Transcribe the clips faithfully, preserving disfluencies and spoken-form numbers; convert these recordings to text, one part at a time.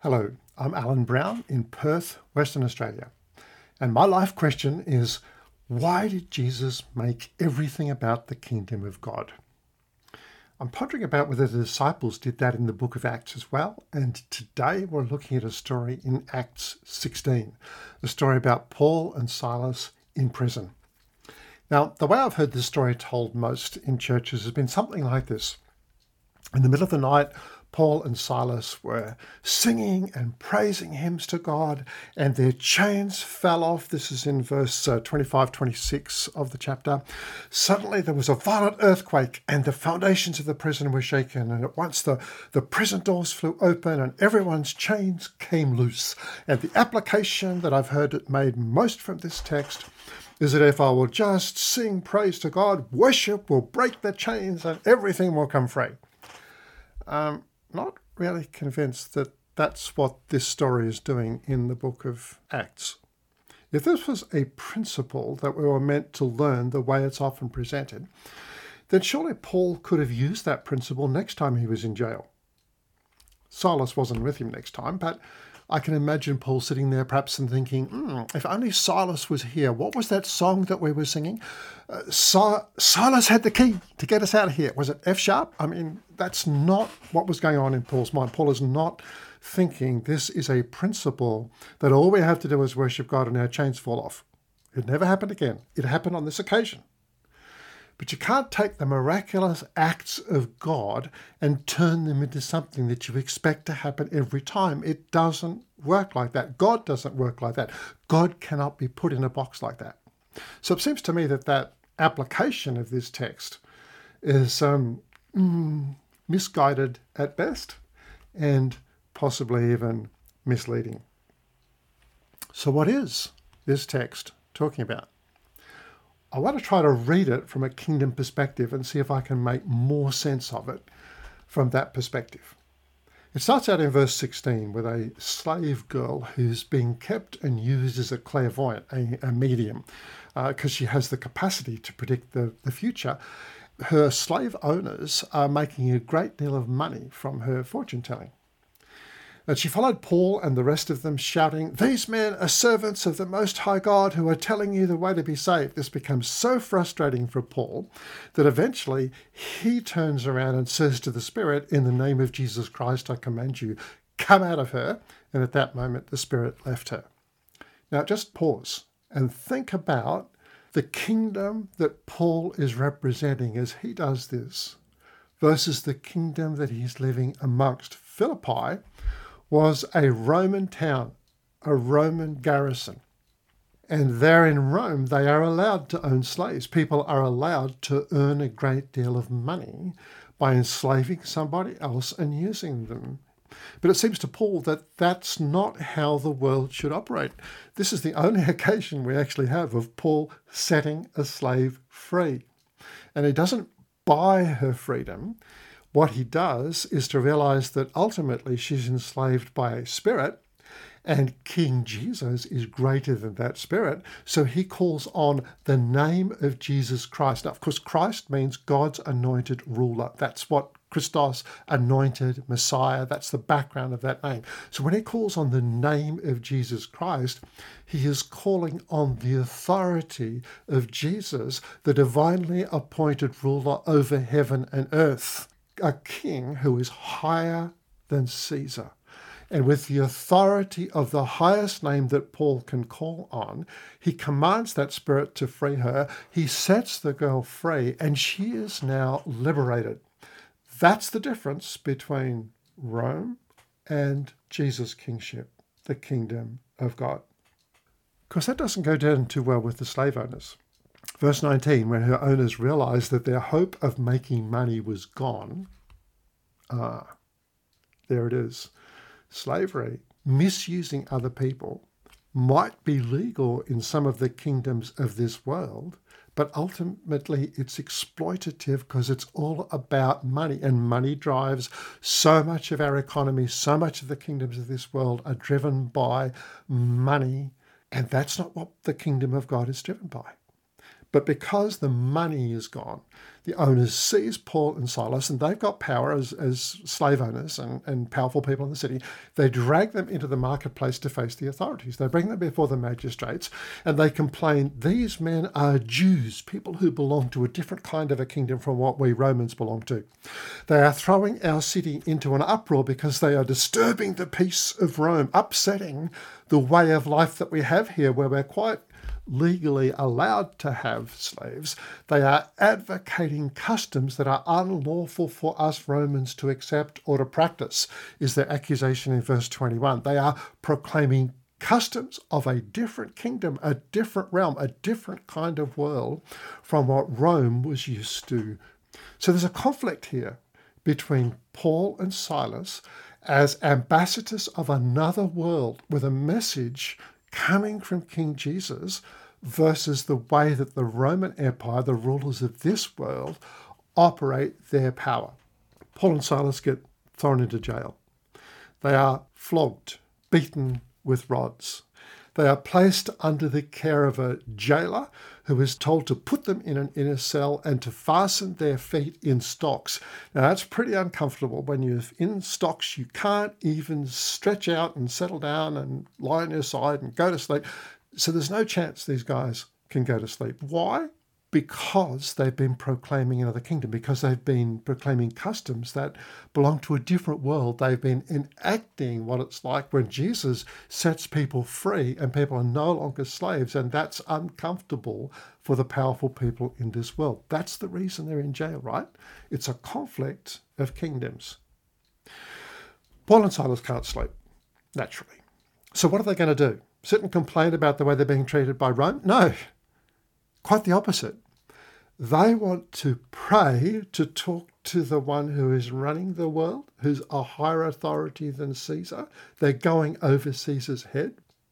Hello, I'm Alan Brown in Perth, Western Australia. And my life question is, why did Jesus make everything about the kingdom of God? I'm pondering about whether the disciples did that in the book of Acts as well. And today we're looking at a story in Acts sixteen, a story about Paul and Silas in prison. Now, the way I've heard this story told most in churches has been something like this. In the middle of the night, Paul and Silas were singing and praising hymns to God, and their chains fell off. This is in verse uh, twenty-five, twenty-six of the chapter. Suddenly there was a violent earthquake, and the foundations of the prison were shaken, and at once the, the prison doors flew open, and everyone's chains came loose. And the application that I've heard it made most from this text is that if I will just sing praise to God, worship will break the chains, and everything will come free. Um, not really convinced that that's what this story is doing in the book of Acts. If this was a principle that we were meant to learn the way it's often presented, then surely Paul could have used that principle next time he was in jail. Silas wasn't with him next time, but I can imagine Paul sitting there perhaps and thinking, mm, if only Silas was here. What was that song that we were singing? Uh, si- Silas had the key to get us out of here. Was it F sharp? I mean, that's not what was going on in Paul's mind. Paul is not thinking this is a principle that all we have to do is worship God and our chains fall off. It never happened again. It happened on this occasion. But you can't take the miraculous acts of God and turn them into something that you expect to happen every time. It doesn't work like that. God doesn't work like that. God cannot be put in a box like that. So it seems to me that that application of this text is um, mm, misguided at best and possibly even misleading. So what is this text talking about? I want to try to read it from a kingdom perspective and see if I can make more sense of it from that perspective. It starts out in verse sixteen with a slave girl who's being kept and used as a clairvoyant, a, a medium, because uh, she has the capacity to predict the, the future. Her slave owners are making a great deal of money from her fortune telling. And she followed Paul and the rest of them, shouting, "These men are servants of the Most High God who are telling you the way to be saved." This becomes so frustrating for Paul that eventually he turns around and says to the spirit, "In the name of Jesus Christ, I command you, come out of her." And at that moment, the spirit left her. Now, just pause and think about the kingdom that Paul is representing as he does this versus the kingdom that he's living amongst. Philippi was a Roman town, a Roman garrison. And there in Rome, they are allowed to own slaves. People are allowed to earn a great deal of money by enslaving somebody else and using them. But it seems to Paul that that's not how the world should operate. This is the only occasion we actually have of Paul setting a slave free. And he doesn't buy her freedom. What he does is to realize that ultimately she's enslaved by a spirit, and King Jesus is greater than that spirit. So he calls on the name of Jesus Christ. Now, of course, Christ means God's anointed ruler. That's what Christos, anointed Messiah, that's the background of that name. So when he calls on the name of Jesus Christ, he is calling on the authority of Jesus, the divinely appointed ruler over heaven and earth. A king who is higher than Caesar. And with the authority of the highest name that Paul can call on, he commands that spirit to free her. He sets the girl free, and she is now liberated. That's the difference between Rome and Jesus' kingship, the kingdom of God. Of course, that doesn't go down too well with the slave owners. Verse nineteen, when her owners realized that their hope of making money was gone, ah, there it is. Slavery, misusing other people, might be legal in some of the kingdoms of this world, but ultimately it's exploitative because it's all about money, and money drives so much of our economy. So much of the kingdoms of this world are driven by money, and that's not what the kingdom of God is driven by. But because the money is gone, the owners seize Paul and Silas, and they've got power as, as slave owners and, and powerful people in the city. They drag them into the marketplace to face the authorities. They bring them before the magistrates, and they complain, these men are Jews, people who belong to a different kind of a kingdom from what we Romans belong to. They are throwing our city into an uproar because they are disturbing the peace of Rome, upsetting the way of life that we have here, where we're quite legally allowed to have slaves. They are advocating customs that are unlawful for us Romans to accept or to practice, is their accusation in verse twenty-one. They are proclaiming customs of a different kingdom, a different realm, a different kind of world from what Rome was used to. So there's a conflict here between Paul and Silas as ambassadors of another world with a message coming from King Jesus versus the way that the Roman Empire, the rulers of this world, operate their power. Paul and Silas get thrown into jail. They are flogged, beaten with rods. They are placed under the care of a jailer who is told to put them in an inner cell and to fasten their feet in stocks. Now, that's pretty uncomfortable. When you're in stocks, you can't even stretch out and settle down and lie on your side and go to sleep. So there's no chance these guys can go to sleep. Why? Because they've been proclaiming another kingdom, because they've been proclaiming customs that belong to a different world. They've been enacting what it's like when Jesus sets people free and people are no longer slaves, and that's uncomfortable for the powerful people in this world. That's the reason they're in jail, right? It's a conflict of kingdoms. Paul and Silas can't sleep, naturally. So what are they going to do? Sit and complain about the way they're being treated by Rome? No. Quite the opposite. They want to pray, to talk to the one who is running the world, who's a higher authority than Caesar. They're going over Caesar's head.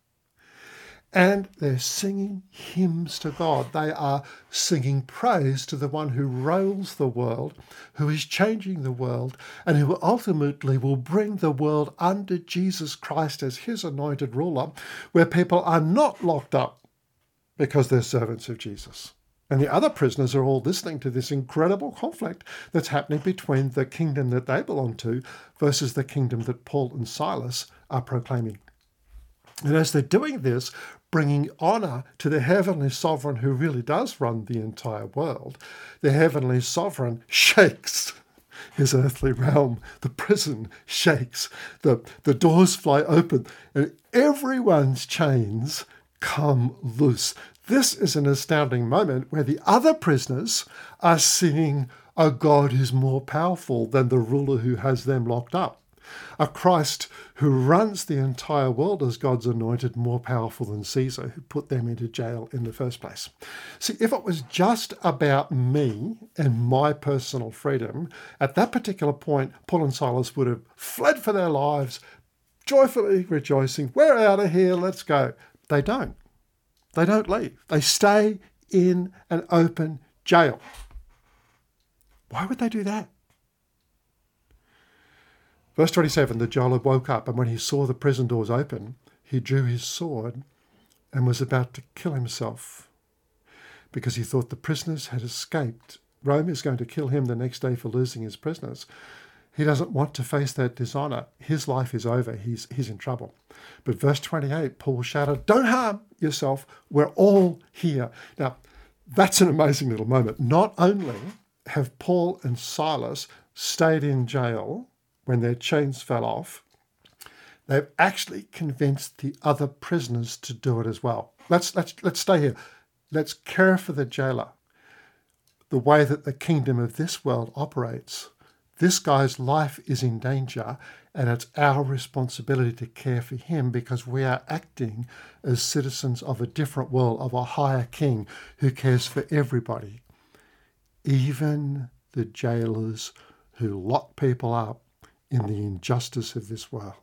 And they're singing hymns to God. They are singing praise to the one who rules the world, who is changing the world, and who ultimately will bring the world under Jesus Christ as his anointed ruler, where people are not locked up because they're servants of Jesus. And the other prisoners are all listening to this incredible conflict that's happening between the kingdom that they belong to versus the kingdom that Paul and Silas are proclaiming. And as they're doing this, bringing honour to the heavenly sovereign who really does run the entire world, the heavenly sovereign shakes his earthly realm. The prison shakes. The, the doors fly open and everyone's chains come loose. This is an astounding moment where the other prisoners are seeing a God who's more powerful than the ruler who has them locked up. A Christ who runs the entire world as God's anointed, more powerful than Caesar, who put them into jail in the first place. See, if it was just about me and my personal freedom, at that particular point, Paul and Silas would have fled for their lives, joyfully rejoicing, we're out of here, let's go. They don't. They don't leave. They stay in an open jail. Why would they do that? Verse twenty-seven, the jailer woke up, and when he saw the prison doors open, he drew his sword and was about to kill himself because he thought the prisoners had escaped. Rome is going to kill him the next day for losing his prisoners. He doesn't want to face that dishonour. His life is over. He's, he's in trouble. But verse twenty-eight, Paul shouted, don't harm yourself. We're all here. Now, that's an amazing little moment. Not only have Paul and Silas stayed in jail when their chains fell off, they've actually convinced the other prisoners to do it as well. Let's, let's, let's stay here. Let's care for the jailer. The way that the kingdom of this world operates. This guy's life is in danger, and it's our responsibility to care for him because we are acting as citizens of a different world, of a higher king who cares for everybody, even the jailers who lock people up in the injustice of this world.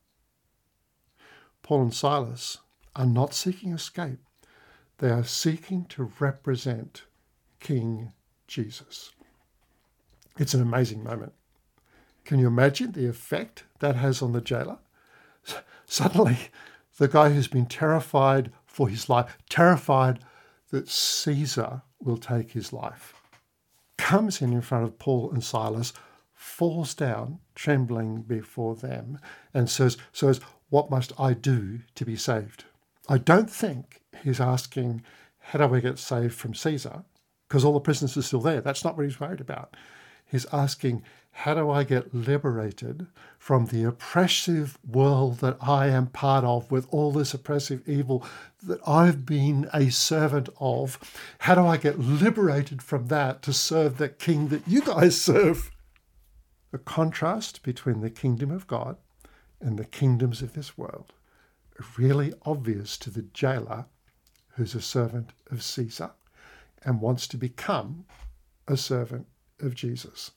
Paul and Silas are not seeking escape. They are seeking to represent King Jesus. It's an amazing moment. Can you imagine the effect that has on the jailer? Suddenly, the guy who's been terrified for his life, terrified that Caesar will take his life, comes in in front of Paul and Silas, falls down trembling before them and says, says, what must I do to be saved? I don't think he's asking, how do I get saved from Caesar? Because all the prisoners are still there. That's not what he's worried about. He's asking, how do I get liberated from the oppressive world that I am part of with all this oppressive evil that I've been a servant of? How do I get liberated from that to serve the king that you guys serve? The contrast between the kingdom of God and the kingdoms of this world are really obvious to the jailer who's a servant of Caesar and wants to become a servant of Jesus.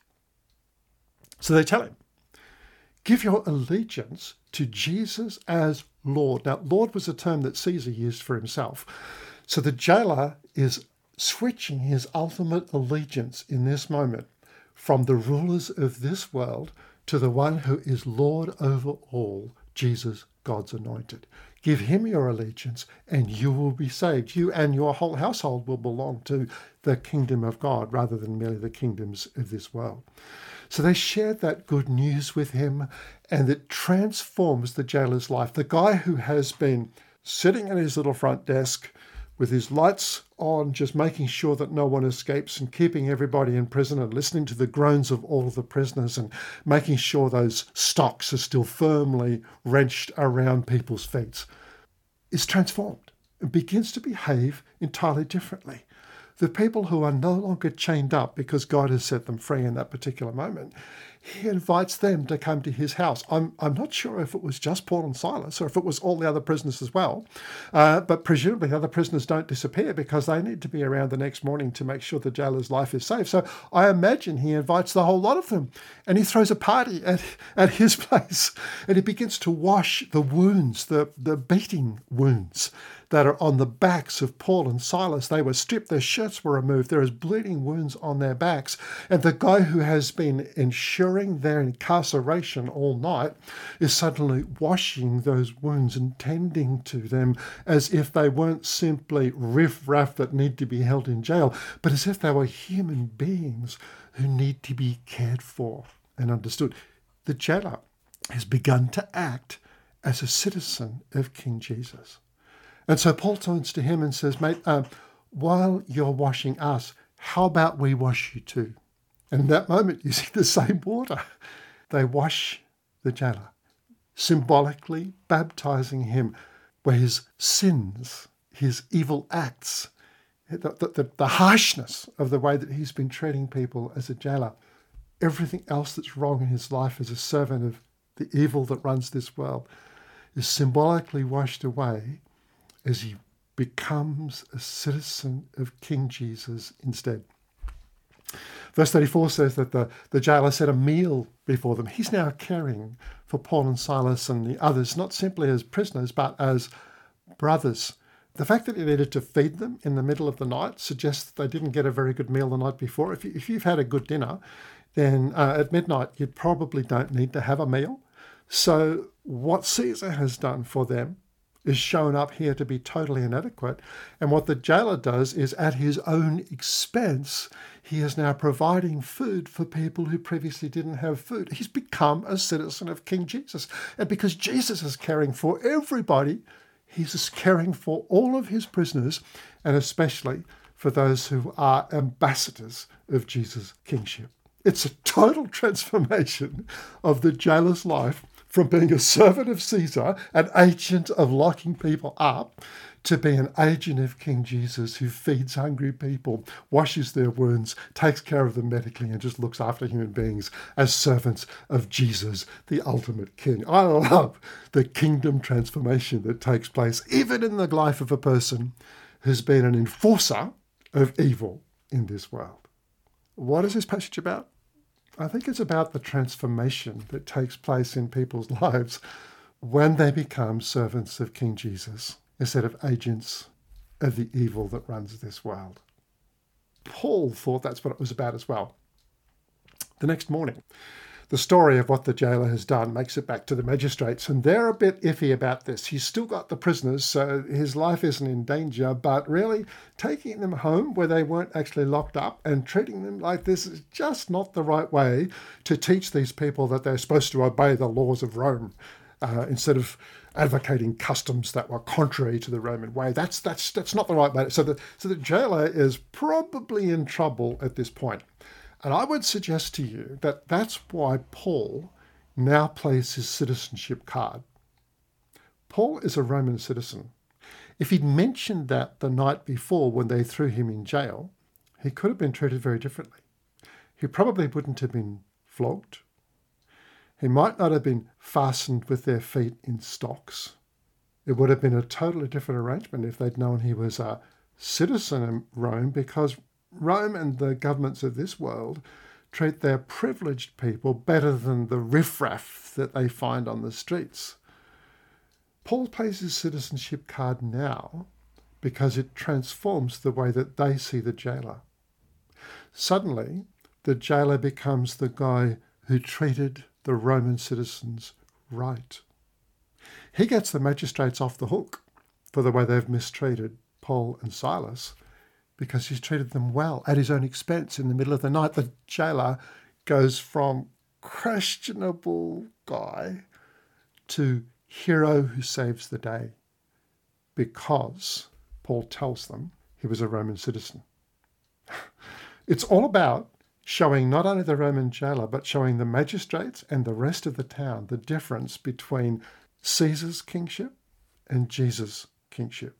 So they tell him, give your allegiance to Jesus as Lord. Now, Lord was a term that Caesar used for himself. So the jailer is switching his ultimate allegiance in this moment from the rulers of this world to the one who is Lord over all, Jesus, God's anointed. Give him your allegiance and you will be saved. You and your whole household will belong to the kingdom of God rather than merely the kingdoms of this world. So they shared that good news with him, and it transforms the jailer's life. The guy who has been sitting at his little front desk with his lights on, just making sure that no one escapes and keeping everybody in prison and listening to the groans of all of the prisoners and making sure those stocks are still firmly wrenched around people's feet, is transformed and begins to behave entirely differently. The people who are no longer chained up because God has set them free in that particular moment, he invites them to come to his house. I'm I'm not sure if it was just Paul and Silas or if it was all the other prisoners as well, uh, but presumably other prisoners don't disappear because they need to be around the next morning to make sure the jailer's life is safe. So I imagine he invites the whole lot of them, and he throws a party at, at his place, and he begins to wash the wounds, the, the beating wounds that are on the backs of Paul and Silas. They were stripped, their shirts were removed, there is bleeding wounds on their backs. And the guy who has been ensuring their incarceration all night is suddenly washing those wounds and tending to them as if they weren't simply riff-raff that need to be held in jail, but as if they were human beings who need to be cared for and understood. The jailer has begun to act as a citizen of King Jesus. And so Paul turns to him and says, mate, um, while you're washing us, how about we wash you too? And in that moment, you see the same water. They wash the jailer, symbolically baptizing him where his sins, his evil acts, the, the, the harshness of the way that he's been treating people as a jailer, everything else that's wrong in his life as a servant of the evil that runs this world, is symbolically washed away as he becomes a citizen of King Jesus instead. Verse thirty-four says that the, the jailer set a meal before them. He's now caring for Paul and Silas and the others, not simply as prisoners, but as brothers. The fact that he needed to feed them in the middle of the night suggests that they didn't get a very good meal the night before. If, you, if you've had a good dinner, then uh, at midnight you probably don't need to have a meal. So what Caesar has done for them is shown up here to be totally inadequate. And what the jailer does is, at his own expense, he is now providing food for people who previously didn't have food. He's become a citizen of King Jesus. And because Jesus is caring for everybody, he's caring for all of his prisoners, and especially for those who are ambassadors of Jesus' kingship. It's a total transformation of the jailer's life from being a servant of Caesar, an agent of locking people up, to be an agent of King Jesus who feeds hungry people, washes their wounds, takes care of them medically, and just looks after human beings as servants of Jesus, the ultimate king. I love the kingdom transformation that takes place even in the life of a person who's been an enforcer of evil in this world. What is this passage about? I think it's about the transformation that takes place in people's lives when they become servants of King Jesus instead of agents of the evil that runs this world. Paul thought that's what it was about as well. The next morning, The story of what the jailer has done makes it back to the magistrates, and they're a bit iffy about this. He's still got the prisoners, so his life isn't in danger, but really taking them home where they weren't actually locked up and treating them like this is just not the right way to teach these people that they're supposed to obey the laws of Rome uh, instead of advocating customs that were contrary to the Roman way. That's that's that's not the right way. So the so the jailer is probably in trouble at this point. And I would suggest to you that that's why Paul now plays his citizenship card. Paul is a Roman citizen. If he'd mentioned that the night before when they threw him in jail, he could have been treated very differently. He probably wouldn't have been flogged. He might not have been fastened with their feet in stocks. It would have been a totally different arrangement if they'd known he was a citizen in Rome, because Rome and the governments of this world treat their privileged people better than the riffraff that they find on the streets. Paul plays his citizenship card now because it transforms the way that they see the jailer. Suddenly, the jailer becomes the guy who treated the Roman citizens right. He gets the magistrates off the hook for the way they've mistreated Paul and Silas, because he's treated them well at his own expense in the middle of the night. The jailer goes from questionable guy to hero who saves the day because Paul tells them he was a Roman citizen. It's all about showing not only the Roman jailer, but showing the magistrates and the rest of the town the difference between Caesar's kingship and Jesus' kingship.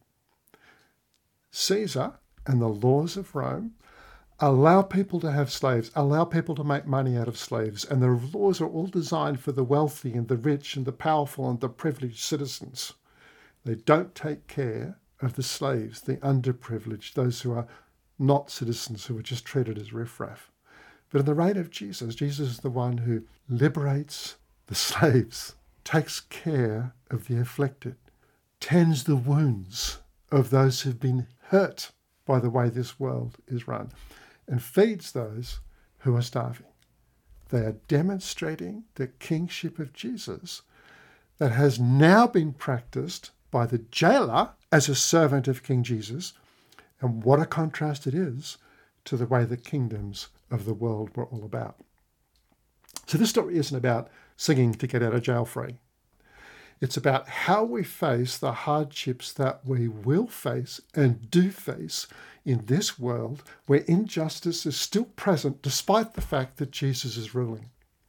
Caesar and the laws of Rome allow people to have slaves, allow people to make money out of slaves, and the laws are all designed for the wealthy and the rich and the powerful and the privileged citizens. They don't take care of the slaves, the underprivileged, those who are not citizens, who are just treated as riffraff. But in the reign of Jesus, Jesus is the one who liberates the slaves, takes care of the afflicted, tends the wounds of those who've been hurt by the way this world is run, and feeds those who are starving. They are demonstrating the kingship of Jesus that has now been practiced by the jailer as a servant of King Jesus. And what a contrast it is to the way the kingdoms of the world were all about. So this story isn't about singing to get out of jail free. It's about how we face the hardships that we will face and do face in this world where injustice is still present despite the fact that Jesus is ruling.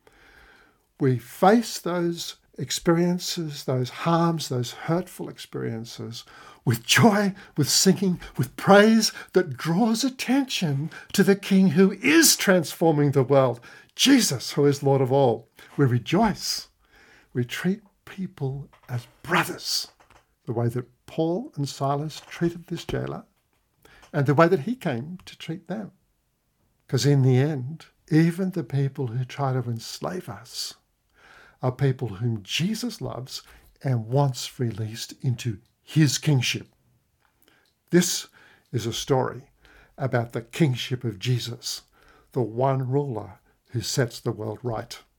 We face those experiences, those harms, those hurtful experiences with joy, with singing, with praise that draws attention to the King who is transforming the world, Jesus, who is Lord of all. We rejoice. We treat people as brothers, the way that Paul and Silas treated this jailer and the way that he came to treat them. Because in the end, even the people who try to enslave us are people whom Jesus loves and wants released into his kingship. This is a story about the kingship of Jesus, the one ruler who sets the world right.